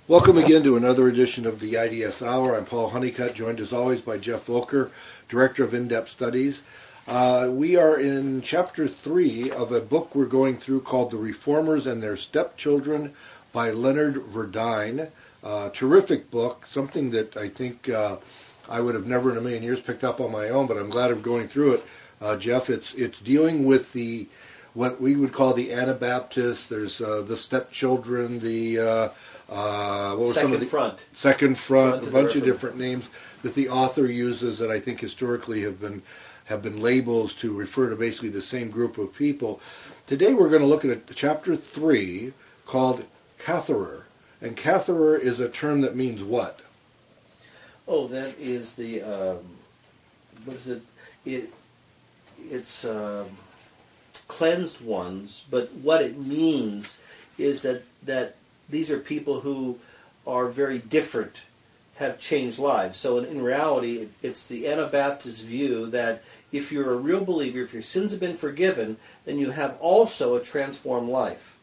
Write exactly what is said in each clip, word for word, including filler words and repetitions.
Welcome again to another edition of the I D S Hour. I'm Paul Honeycutt, joined as always by Jeff Volker, Director of In-Depth Studies. Uh, we are in Chapter three of a book we're going through called The Reformers and Their Stepchildren by Leonard Verdine. Uh, terrific book, something that I think uh, I would have never in a million years picked up on my own, but I'm glad I'm going through it. Uh, Jeff, it's it's dealing with the what we would call the Anabaptists. There's uh, the stepchildren, the uh, uh, what was Second some of the, Front. Second Front, Front a bunch of Reform. different names that the author uses that I think historically have been have been labels to refer to basically the same group of people. Today we're going to look at a, chapter three called Catherer, and Catherer is a term that means what? Oh, that is the um, what is it? It it's um, cleansed ones, but what it means is that that these are people who are very different, have changed lives. So in, in reality, it's the Anabaptist view that if you're a real believer, if your sins have been forgiven, then you have also a transformed life.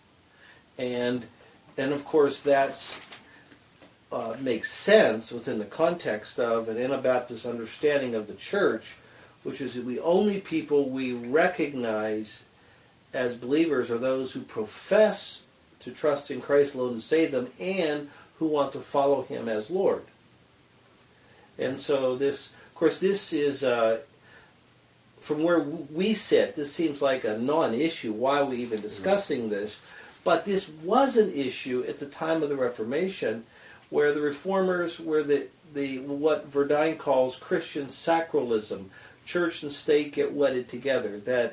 And and of course that's uh, makes sense within the context of an Anabaptist understanding of the church, which is that the only people we recognize as believers are those who profess to trust in Christ alone to save them and who want to follow Him as Lord. And so this, of course, this is, uh, from where we sit, this seems like a non-issue. Why are we even discussing this? But this was an issue at the time of the Reformation, where the Reformers were the, the what Verdine calls Christian sacralism. Church and state get wedded together. That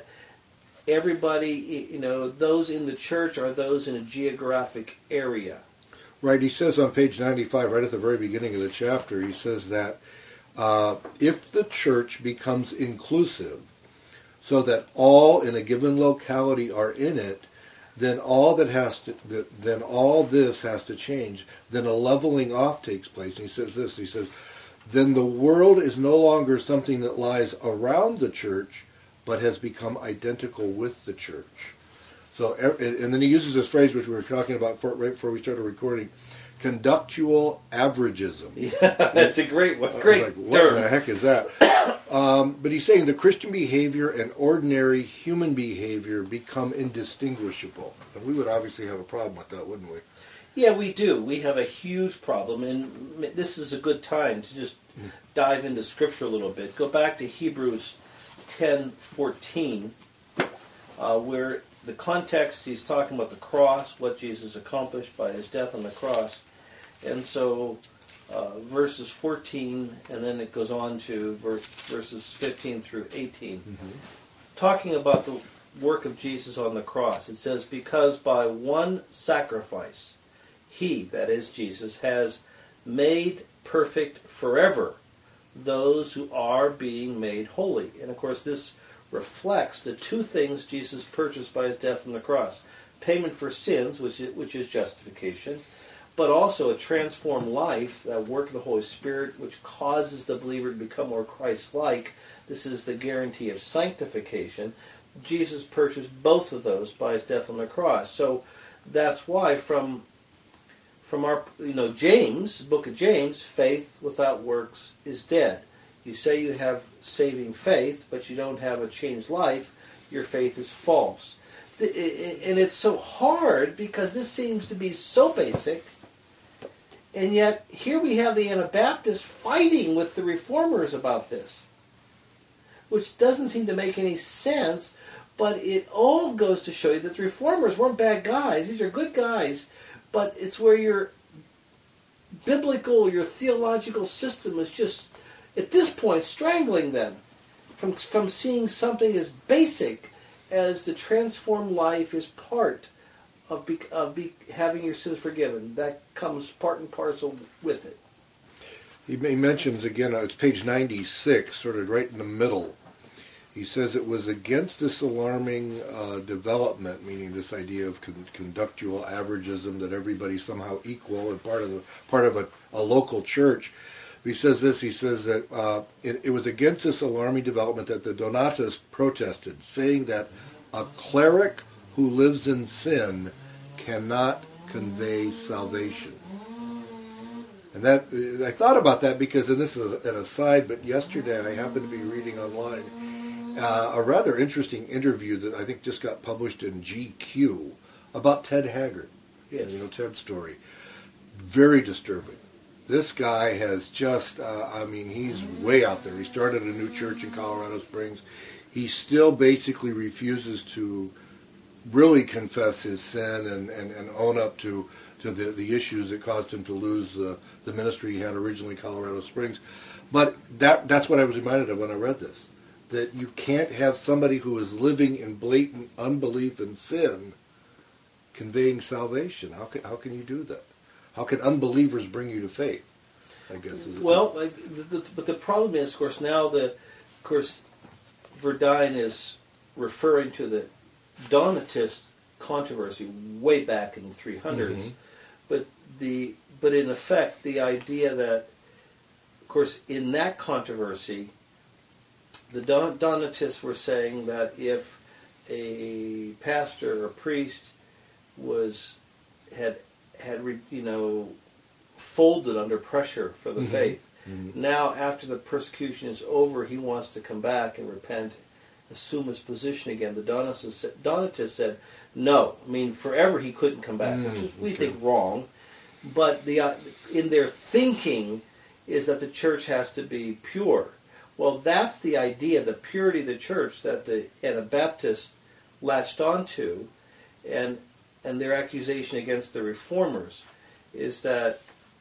everybody, you know, those in the church are those in a geographic area. Right, he says on page ninety-five, right at the very beginning of the chapter, he says that uh, if the church becomes inclusive, so that all in a given locality are in it, then all that has to, then all this has to change. Then a leveling off takes place. And he says this, he says, then the world is no longer something that lies around the church, but has become identical with the church. So, and then he uses this phrase which we were talking about before, right before we started recording, conductual averagism. Yeah, that's a great one. Great like, what term. the heck is that? um, but he's saying the Christian behavior and ordinary human behavior become indistinguishable. And we would obviously have a problem with that, wouldn't we? Yeah, we do. We have a huge problem, and this is a good time to just dive into Scripture a little bit. Go back to Hebrews ten fourteen, uh, where the context, he's talking about the cross, what Jesus accomplished by his death on the cross. And so uh, verses fourteen, and then it goes on to verse, verses fifteen through eighteen. Mm-hmm. Talking about the work of Jesus on the cross. It says, because by one sacrifice, he, that is Jesus, has made perfect forever those who are being made holy. And of course this reflects the two things Jesus purchased by his death on the cross. Payment for sins, which is, which is justification, but also a transformed life, that work of the Holy Spirit, which causes the believer to become more Christ-like. This is the guarantee of sanctification. Jesus purchased both of those by his death on the cross. So that's why from from our, you know, James, the book of James, faith without works is dead. You say you have saving faith, but you don't have a changed life, your faith is false. And it's so hard because this seems to be so basic, and yet here we have the Anabaptists fighting with the Reformers about this, which doesn't seem to make any sense, but it all goes to show you that the Reformers weren't bad guys. These are good guys, but it's where your biblical, your theological system is just, at this point, strangling them from from seeing something as basic as the transformed life is part of be, of be, having your sins forgiven. That comes part and parcel with it. He mentions, again, uh, it's page ninety-six, sort of right in the middle. He says it was against this alarming uh, development, meaning this idea of con- conductual averagism, that everybody's somehow equal and part of the part of a, a local church. He says this, he says that uh, it, it was against this alarming development that the Donatists protested, saying that a cleric who lives in sin cannot convey salvation. And that I thought about that because, and this is an aside, but yesterday I happened to be reading online uh, a rather interesting interview that I think just got published in G Q about Ted Haggard. Yes. You know, Ted's story. Very disturbing. This guy has just, uh, I mean, he's way out there. He started a new church in Colorado Springs. He still basically refuses to really confess his sin and, and, and own up to, to the, the issues that caused him to lose the, the ministry he had originally in Colorado Springs. But that that's what I was reminded of when I read this, that you can't have somebody who is living in blatant unbelief and sin conveying salvation. How can, how can you do that? How can unbelievers bring you to faith? I guess. Is well, like, the, the, but the problem is, of course, now the, of course, Verdine is referring to the Donatist controversy way back in the three hundreds, mm-hmm. but the but in effect, the idea that, of course, in that controversy, the Don, Donatists were saying that if a pastor or priest was had had you know folded under pressure for the mm-hmm. faith, mm-hmm. now after the persecution is over, he wants to come back and repent, assume his position again. The Donatists, Donatists said no. I mean, forever he couldn't come back, mm-hmm. which is, we okay. think, wrong. But the uh, in their thinking is that the church has to be pure. Well, that's the idea, the purity of the church that the Anabaptists latched onto, and and their accusation against the reformers is that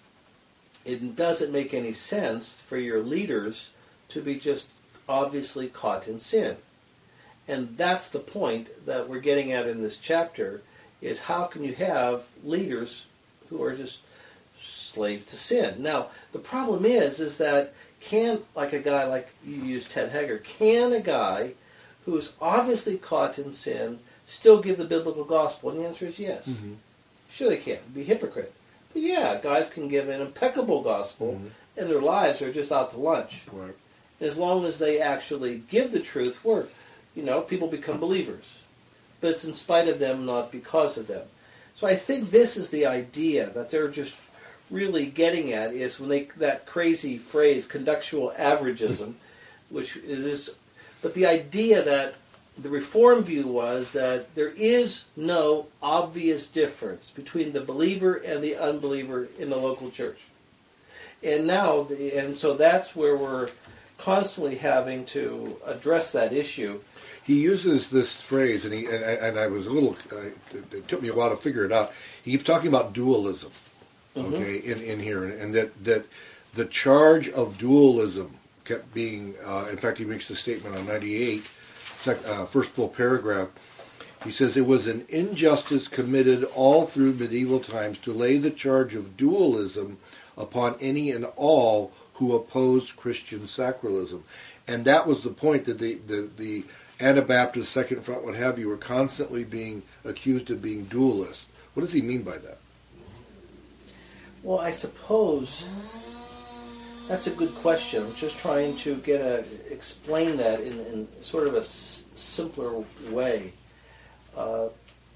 it doesn't make any sense for your leaders to be just obviously caught in sin. And that's the point that we're getting at in this chapter, is how can you have leaders who are just slave to sin? Now, the problem is, is that can, like a guy like you used Ted Haggard, can a guy who's obviously caught in sin still give the biblical gospel? And the answer is yes. Mm-hmm. Sure they can. Be hypocrite. But yeah, guys can give an impeccable gospel, mm-hmm. and their lives are just out to lunch. Right. As long as they actually give the truth, we're, you know, people become believers. But it's in spite of them, not because of them. So I think this is the idea that they're just really getting at, is when they, that crazy phrase, conductual averagism, which is, but the idea that the Reform view was that there is no obvious difference between the believer and the unbeliever in the local church. And now, the, and so that's where we're constantly having to address that issue. He uses this phrase, and he and, and I was a little. Uh, it took me a while to figure it out. He keeps talking about dualism, okay, mm-hmm. in, in here, and that that the charge of dualism kept being. Uh, in fact, he makes the statement on ninety-eight, sec, uh, first full paragraph. He says it was an injustice committed all through medieval times to lay the charge of dualism upon any and all who opposed Christian sacralism, and that was the point, that the the, the Anabaptists, Second Front, what have you, were constantly being accused of being dualists. What does he mean by that? Well, I suppose that's a good question. I'm just trying to get a explain that in, in sort of a s- simpler way. Uh,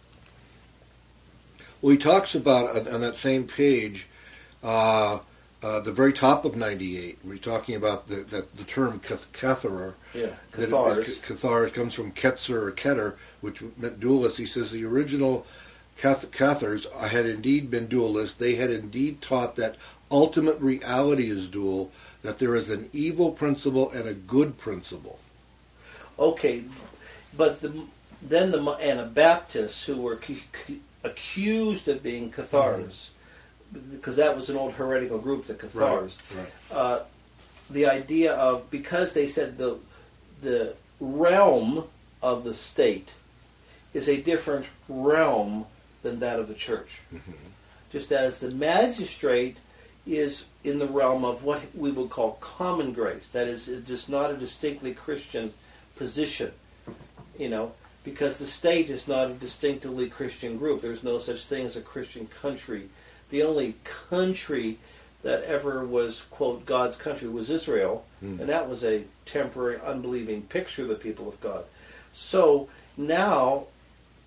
well, he talks about, on that same page, uh, uh, the very top of ninety-eight, we're talking about the, that the term katharer. Yeah, cathars. Cathars comes from ketzer or keter, which meant dualist. He says the original cath- cathars had indeed been dualists. They had indeed taught that ultimate reality is dual, that there is an evil principle and a good principle. Okay, but the, then the Anabaptists, who were c- c- accused of being cathars, mm-hmm. because that was an old heretical group, the Cathars. Right, right. Uh, the idea of, because they said the the realm of the state is a different realm than that of the church. Mm-hmm. Just as the magistrate is in the realm of what we would call common grace, that is, is just not a distinctly Christian position, you know, because the state is not a distinctively Christian group. There's no such thing as a Christian country. The only country that ever was, quote, God's country was Israel, mm. and that was a temporary, unbelieving picture of the people of God. So now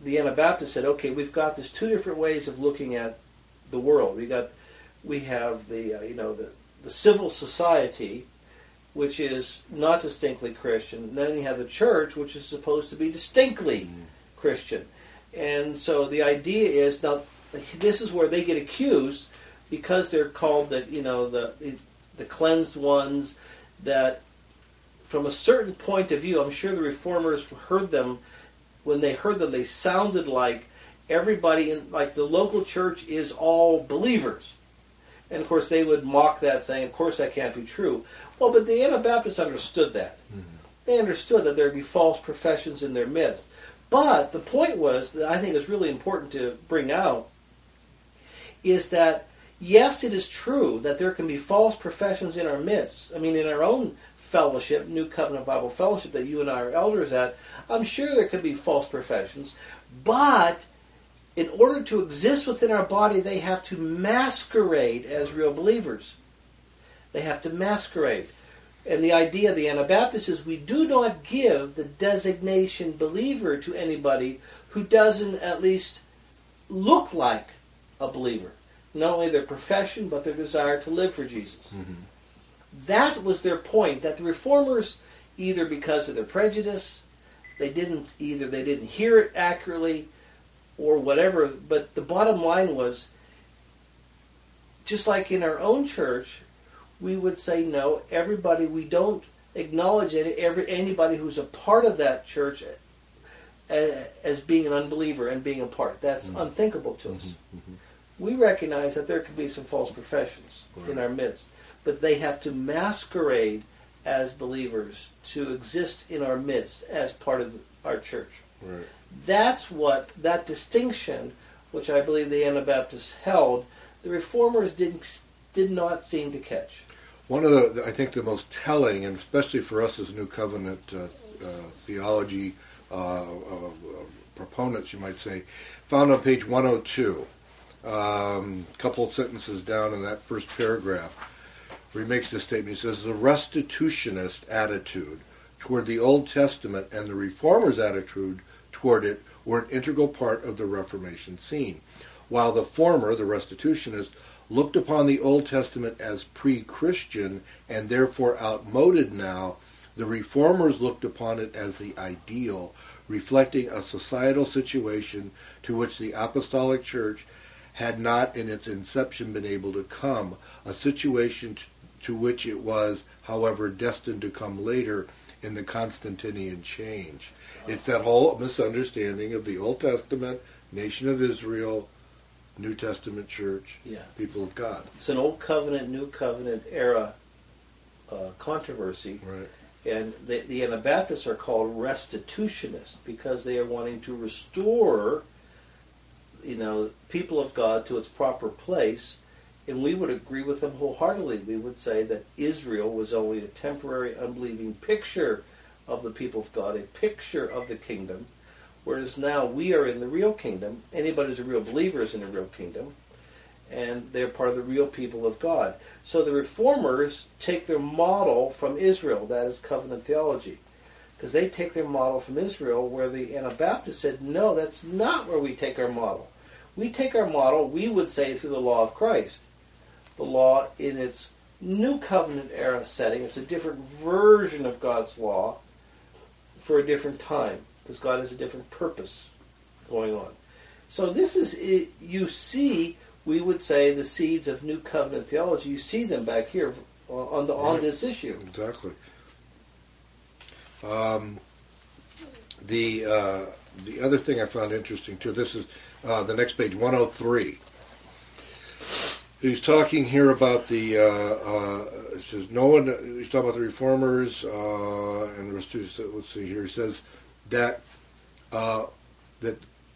the Anabaptists said, okay, we've got this two different ways of looking at the world. We got, we have the, uh, you know, the, the civil society, which is not distinctly Christian. And then you have the church, which is supposed to be distinctly mm. Christian. And so the idea is, now, this is where they get accused, because they're called the, you know, the the cleansed ones, that from a certain point of view, I'm sure the Reformers heard them, when they heard them, they sounded like everybody in, like the local church is all believers. And of course they would mock that, saying, of course that can't be true. Well, but the Anabaptists understood that. Mm-hmm. They understood that there would be false professions in their midst. But the point was, that I think is really important to bring out, is that yes, it is true that there can be false professions in our midst. I mean, in our own fellowship, New Covenant Bible Fellowship that you and I are elders at, I'm sure there could be false professions. But in order to exist within our body, they have to masquerade as real believers. They have to masquerade. And the idea of the Anabaptists is we do not give the designation believer to anybody who doesn't at least look like a believer. Not only their profession, but their desire to live for Jesus. Mm-hmm. That was their point, that the Reformers, either because of their prejudice, they didn't either they didn't hear it accurately, or whatever, but the bottom line was, just like in our own church, we would say no, everybody, we don't acknowledge it, every, anybody who's a part of that church as, as being an unbeliever and being a part. That's mm-hmm. unthinkable to us. Mm-hmm. Mm-hmm. We recognize that there could be some false professions right. in our midst, but they have to masquerade as believers to exist in our midst as part of our church. Right. That's what, that distinction, which I believe the Anabaptists held, the Reformers didn't, did not seem to catch. One of the, I think the most telling, and especially for us as New Covenant uh, uh, theology uh, uh, proponents, you might say, found on page one oh two. A um, couple of sentences down in that first paragraph, where he makes this statement. He says, the restitutionist attitude toward the Old Testament and the Reformers' attitude toward it were an integral part of the Reformation scene. While the former, the restitutionist, looked upon the Old Testament as pre-Christian and therefore outmoded now, the Reformers looked upon it as the ideal, reflecting a societal situation to which the Apostolic Church had not in its inception been able to come, a situation to, to which it was, however, destined to come later in the Constantinian change. It's that whole misunderstanding of the Old Testament, nation of Israel, New Testament church, yeah. people of God. It's an Old Covenant, New Covenant era uh, controversy. Right. And the, the Anabaptists are called restitutionists because they are wanting to restore, you know, people of God to its proper place, and we would agree with them wholeheartedly. We would say that Israel was only a temporary, unbelieving picture of the people of God, a picture of the kingdom, whereas now we are in the real kingdom. Anybody who's a real believer is in the real kingdom, and they're part of the real people of God. So the Reformers take their model from Israel, that is covenant theology, because they take their model from Israel, where the Anabaptists said, no, that's not where we take our model. We take our model, we would say, through the law of Christ. The law in its New Covenant era setting. It's a different version of God's law for a different time, because God has a different purpose going on. So this is, it, you see, we would say, the seeds of New Covenant theology. You see them back here on the on this issue. Exactly. Um, the uh, the other thing I found interesting too. This is uh, the next page, one oh three. He's talking here about the. Uh, uh, it says no one. He's talking about the Reformers uh, and let's see here. He says that uh, that.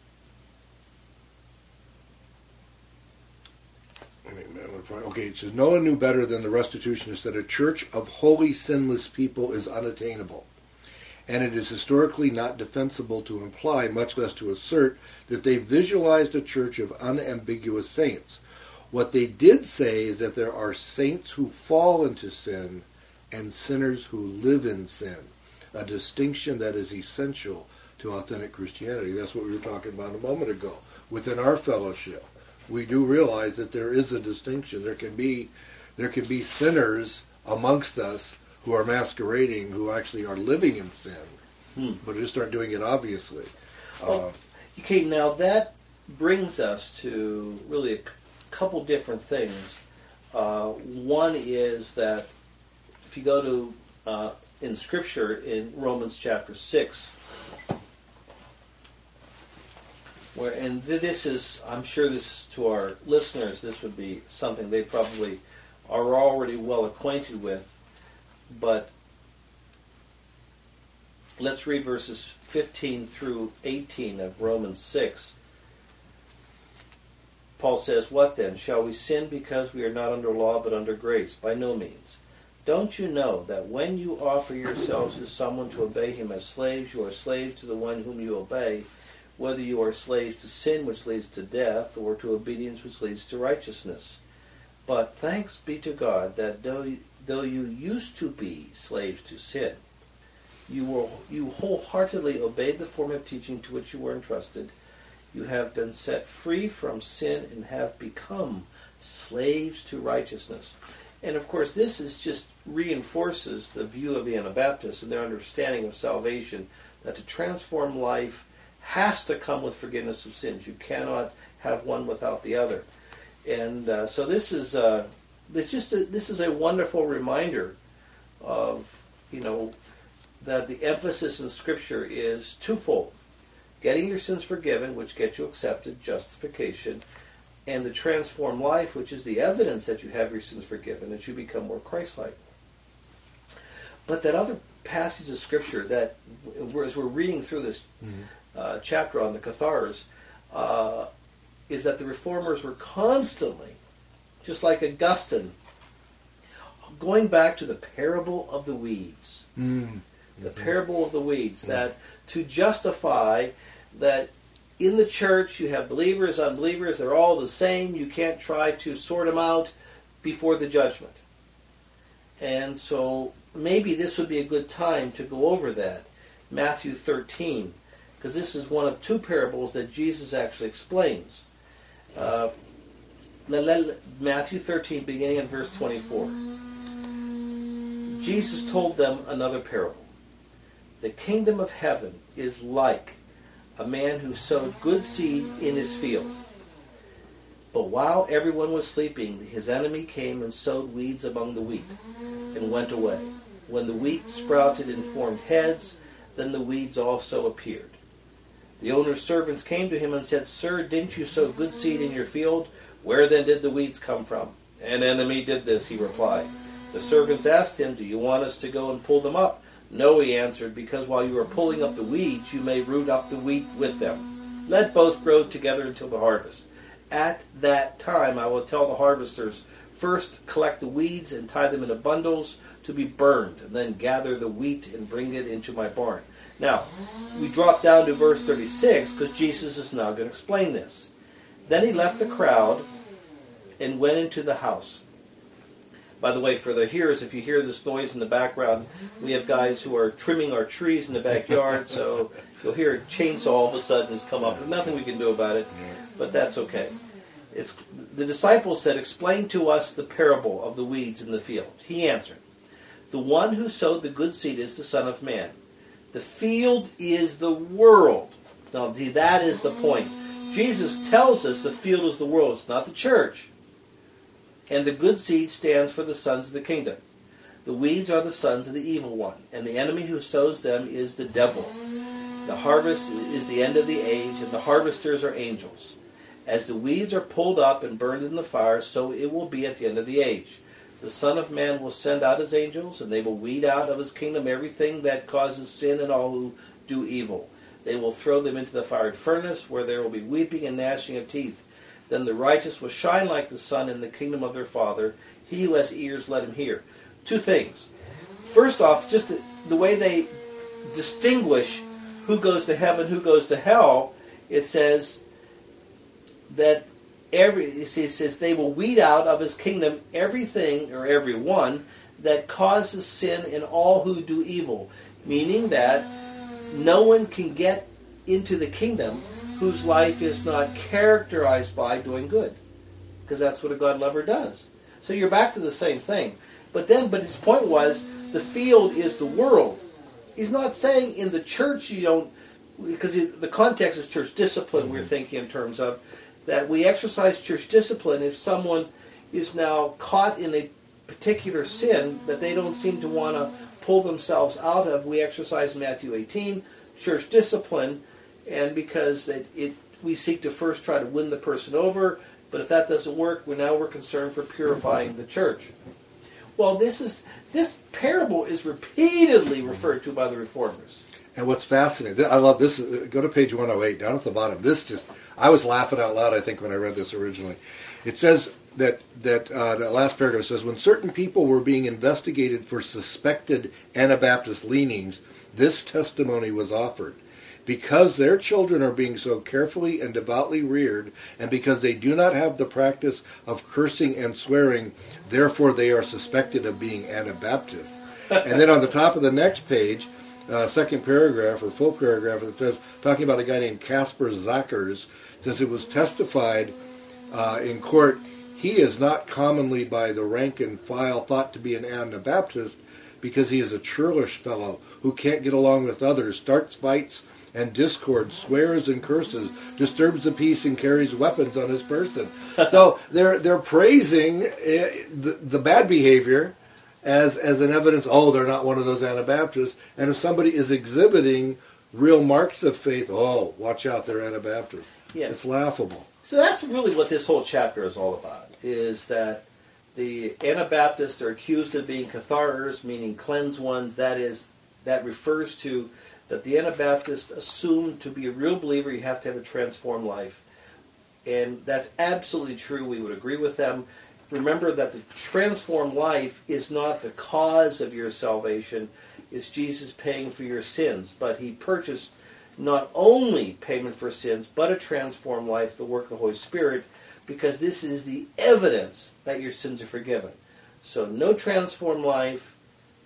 Okay, it says no one knew better than the restitutionists that a church of holy, sinless people is unattainable, and it is historically not defensible to imply, much less to assert, that they visualized a church of unambiguous saints. What they did say is that there are saints who fall into sin and sinners who live in sin, a distinction that is essential to authentic Christianity. That's what we were talking about a moment ago. Within our fellowship, we do realize that there is a distinction. There can be, there can be sinners amongst us who are masquerading, who actually are living in sin, hmm. but just aren't doing it obviously. Oh, uh, okay, now that brings us to really a c- couple different things. Uh, one is that if you go to uh, in Scripture in Romans chapter six, where and this is, I'm sure this is to our listeners, this would be something they probably are already well acquainted with, but let's read verses fifteen through eighteen of Romans six. Paul says, "What then? Shall we sin because we are not under law but under grace? By no means. Don't you know that when you offer yourselves to someone to obey him as slaves, you are slaves to the one whom you obey, whether you are slaves to sin, which leads to death, or to obedience, which leads to righteousness? But thanks be to God that though, though you used to be slaves to sin, you were you wholeheartedly obeyed the form of teaching to which you were entrusted. You have been set free from sin and have become slaves to righteousness." And of course, this is just reinforces the view of the Anabaptists and their understanding of salvation, that to transform life has to come with forgiveness of sins. You cannot have one without the other. And uh, so this is uh, it's just a, this is a wonderful reminder of, you know, that the emphasis in Scripture is twofold: getting your sins forgiven, which gets you accepted, justification, and the transformed life, which is the evidence that you have your sins forgiven, that you become more Christ-like. But that other passage of Scripture that, as we're reading through this mm-hmm. uh, chapter on the Cathars, uh, is that the Reformers were constantly, just like Augustine, going back to the parable of the weeds. Mm-hmm. The parable of the weeds, mm-hmm. that to justify that in the church you have believers, unbelievers, they're all the same, you can't try to sort them out before the judgment. And so maybe this would be a good time to go over that, Matthew thirteen, because this is one of two parables that Jesus actually explains. Uh, Matthew thirteen, beginning in verse twenty-four. Jesus told them another parable. "The kingdom of heaven is like a man who sowed good seed in his field. But while everyone was sleeping, his enemy came and sowed weeds among the wheat and went away. When the wheat sprouted and formed heads, then the weeds also appeared. The owner's servants came to him and said, 'Sir, didn't you sow good seed in your field? Where then did the weeds come from?' 'An enemy did this,' he replied. The servants asked him, 'Do you want us to go and pull them up?' 'No,' he answered, 'because while you are pulling up the weeds, you may root up the wheat with them. Let both grow together until the harvest. At that time I will tell the harvesters, first collect the weeds and tie them into bundles to be burned, and then gather the wheat and bring it into my barn.'" Now, we drop down to verse thirty-six because Jesus is now going to explain this. "Then he left the crowd and went into the house." By the way, for the hearers, if you hear this noise in the background, we have guys who are trimming our trees in the backyard, so you'll hear a chainsaw all of a sudden has come up. There's nothing we can do about it, but that's okay. It's, the disciples said, "Explain to us the parable of the weeds in the field." He answered, "The one who sowed the good seed is the Son of Man. The field is the world." Now, that is the point. Jesus tells us the field is the world. It's not the church. "And the good seed stands for the sons of the kingdom. The weeds are the sons of the evil one, and the enemy who sows them is the devil. The harvest is the end of the age, and the harvesters are angels. As the weeds are pulled up and burned in the fire, so it will be at the end of the age. The Son of Man will send out his angels, and they will weed out of his kingdom everything that causes sin and all who do evil. They will throw them into the fiery furnace, where there will be weeping and gnashing of teeth. Then the righteous will shine like the sun in the kingdom of their Father. He who has ears, let him hear." Two things. First off, just the, the way they distinguish who goes to heaven, who goes to hell, it says that every it says they will weed out of his kingdom everything or everyone that causes sin and all who do evil. Meaning that no one can get into the kingdom whose life is not characterized by doing good. Because that's what a God lover does. So you're back to the same thing. But then, but his point was, the field is the world. He's not saying in the church you don't, because the context is church discipline, mm-hmm. we're thinking in terms of, that we exercise church discipline if someone is now caught in a particular sin that they don't seem to want to pull themselves out of. We exercise Matthew eighteen, church discipline, and because it, it we seek to first try to win the person over, but if that doesn't work, we're now we're concerned for purifying the church. Well, this is this parable is repeatedly referred to by the Reformers. And what's fascinating, I love this, go to page one oh eight, down at the bottom. This just, I was laughing out loud, I think, when I read this originally. It says that, that, uh, that last paragraph says, when certain people were being investigated for suspected Anabaptist leanings, this testimony was offered. Because their children are being so carefully and devoutly reared, and because they do not have the practice of cursing and swearing, therefore they are suspected of being Anabaptists. And then on the top of the next page, uh, second paragraph or full paragraph, it says, talking about a guy named Casper Zachers, says it was testified uh, in court, he is not commonly by the rank and file thought to be an Anabaptist because he is a churlish fellow who can't get along with others, starts fights and discord, swears and curses, disturbs the peace and carries weapons on his person. So they're they're praising uh, the, the bad behavior as as an evidence, oh, they're not one of those Anabaptists. And if somebody is exhibiting real marks of faith, oh, watch out, they're Anabaptists. Yeah. It's laughable. So that's really what this whole chapter is all about, is that the Anabaptists are accused of being catharers, meaning cleansed ones. That is, that refers to that the Anabaptists assume to be a real believer you have to have a transformed life. And that's absolutely true. We would agree with them. Remember that the transformed life is not the cause of your salvation. It's Jesus paying for your sins. But he purchased not only payment for sins, but a transformed life, the work of the Holy Spirit, because this is the evidence that your sins are forgiven. So no transformed life,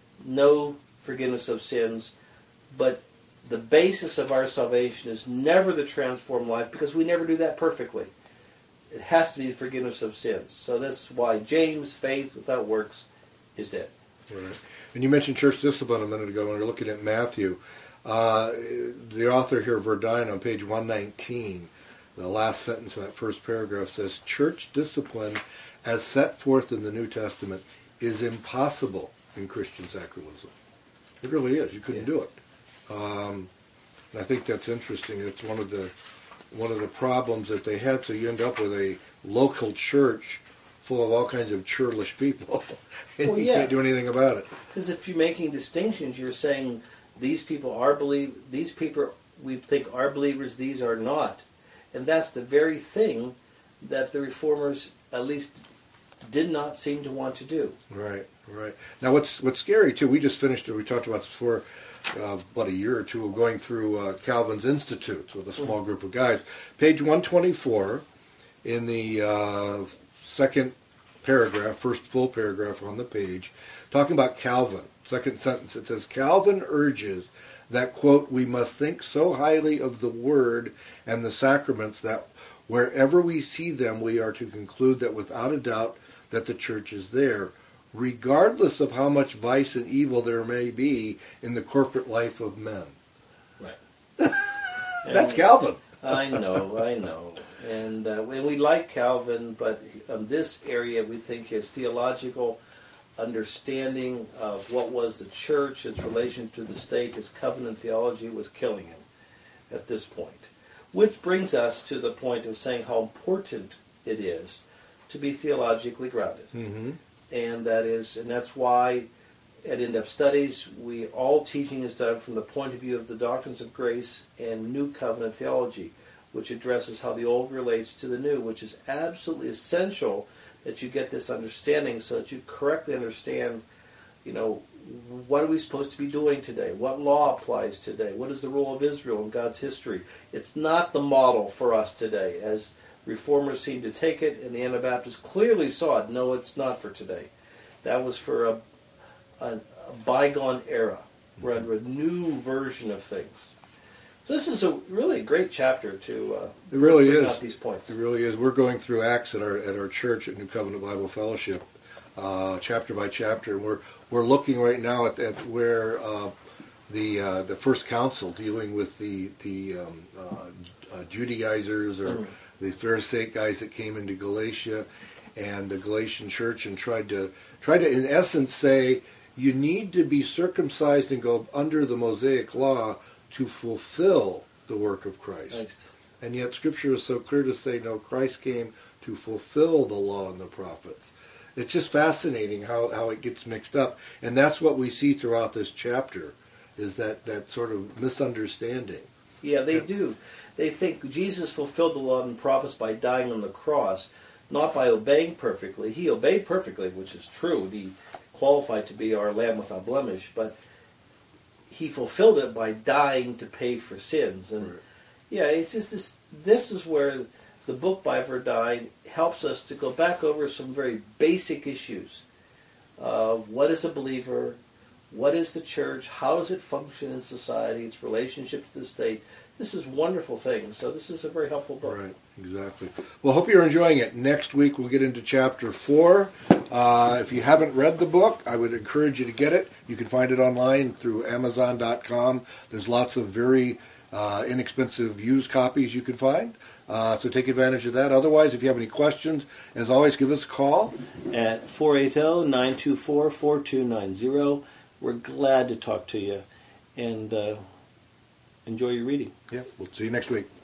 no forgiveness of sins, but the basis of our salvation is never the transformed life, because we never do that perfectly. It has to be the forgiveness of sins. So that's why James, faith without works, is dead. Right. And you mentioned church discipline a minute ago when we were looking at Matthew. Uh, the author here, Verdine, on page one nineteen, the last sentence of that first paragraph says, church discipline as set forth in the New Testament is impossible in Christian secularism. It really is. You couldn't yeah. do it. Um, and I think that's interesting. It's one of the one of the problems that they had. So you end up with a local church full of all kinds of churlish people, and well, you yeah. can't do anything about it. Because if you're making distinctions, you're saying these people are believe these people we think are believers, these are not, and that's the very thing that the Reformers at least did not seem to want to do. Right, right. Now, what's what's scary too? We just finished. We talked about this before. Uh, about a year or two of going through uh, Calvin's Institutes with a small group of guys. Page one twenty-four, in the uh, second paragraph, first full paragraph on the page, talking about Calvin. Second sentence, it says, Calvin urges that, quote, we must think so highly of the Word and the sacraments that wherever we see them, we are to conclude that without a doubt that the church is there, regardless of how much vice and evil there may be in the corporate life of men. Right. That's Calvin. I know, I know. And, uh, and we like Calvin, but on this area we think his theological understanding of what was the church, its relation to the state, his covenant theology was killing him at this point. Which brings us to the point of saying how important it is to be theologically grounded. Mm-hmm. And that is, and that's why at In-Depth Studies, we all teaching is done from the point of view of the doctrines of grace and New Covenant theology, which addresses how the old relates to the new, which is absolutely essential that you get this understanding so that you correctly understand, you know, what are we supposed to be doing today? What law applies today? What is the role of Israel in God's history? It's not the model for us today, as Reformers seem to take it, and the Anabaptists clearly saw it. No, it's not for today. That was for a, a, a bygone era. We're under a new version of things. So this is a really great chapter to uh, It really bring is. out these points. It really is. We're going through Acts at our at our church at New Covenant Bible Fellowship, uh, chapter by chapter, and we're we're looking right now at, at where uh, the uh, the first council dealing with the the um, uh, uh, Judaizers or Mm. the Pharisaic guys that came into Galatia and the Galatian church and tried to tried to in essence say you need to be circumcised and go under the Mosaic law to fulfill the work of Christ. Nice. And yet Scripture is so clear to say, no, Christ came to fulfill the law and the prophets. It's just fascinating how, how it gets mixed up. And that's what we see throughout this chapter, is that, that sort of misunderstanding. Yeah, they Yeah. do. They think Jesus fulfilled the law and the prophets by dying on the cross, not by obeying perfectly. He obeyed perfectly, which is true. He qualified to be our Lamb without blemish, but he fulfilled it by dying to pay for sins. And Right. yeah, it's just this. This is where the book by Verdine helps us to go back over some very basic issues of what is a believer, what is the church, how does it function in society, its relationship to the state. This is wonderful things. So this is a very helpful book. Right, exactly. Well, hope you're enjoying it. Next week we'll get into chapter four. Uh, if you haven't read the book, I would encourage you to get it. You can find it online through amazon dot com. There's lots of very uh, inexpensive used copies you can find. Uh, so take advantage of that. Otherwise, if you have any questions, as always, give us a call. At four eight zero, nine two four, four two nine zero. We're glad to talk to you. And uh, enjoy your reading. Yeah, we'll see you next week.